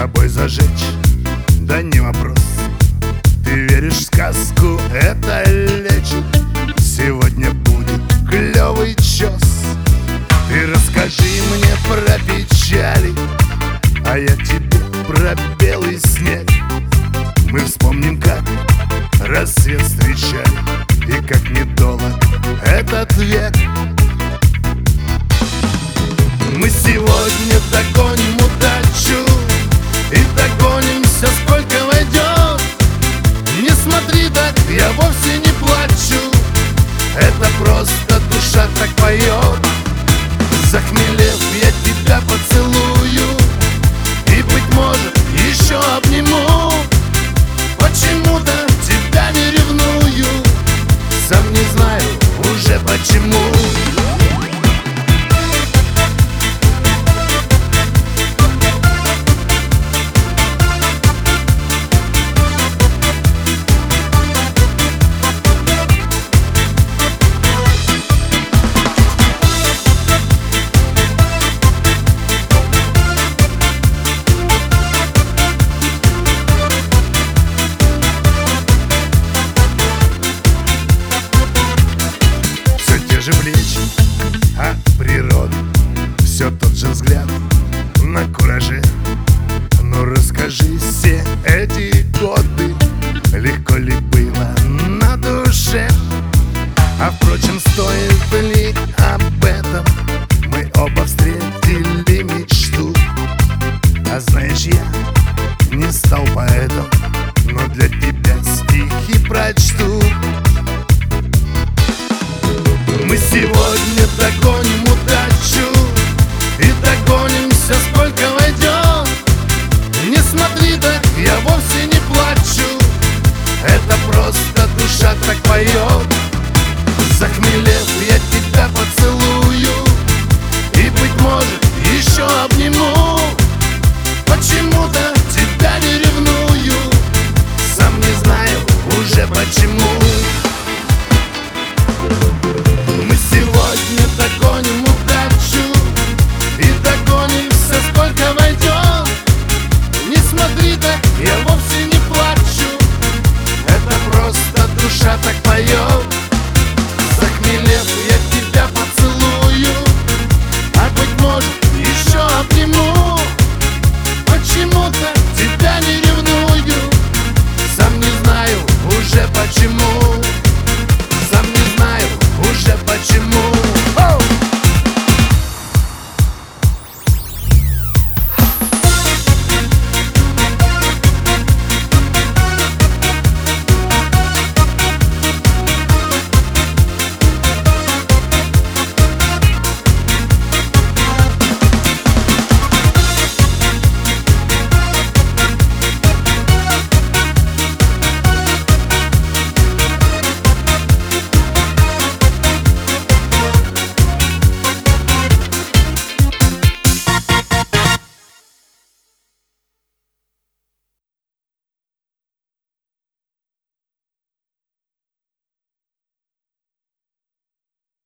собой зажечь, да не вопрос. Ты веришь в сказку, это лечит. Сегодня будет клёвый чёс. Ты расскажи мне про печали, а я тебе про белый снег. Мы вспомним, как рассвет встречали, и как недолг этот век. Мы сегодня догоним удачу и догонимся, сколько войдет. Не смотри так, я вовсе не плачу, это просто душа так поет. Захмелев, я тебя поцелую и, быть может, еще обниму. Почему-то тебя не ревную, сам не знаю уже почему. Же плечи, а природа все тот же взгляд на кураже. Ну расскажи, все эти годы легко ли было на душе? А впрочем, стоит ли об этом? Мы оба встретили мечту. А знаешь, я не стал поэтом, но для тебя стихи прочту. Мы сегодня догоним удачу и догонимся, сколько войдет. Не смотри так, я вовсе не плачу, это просто душа так поет. Захмелев, я тебя поцелую и, быть может, еще обниму.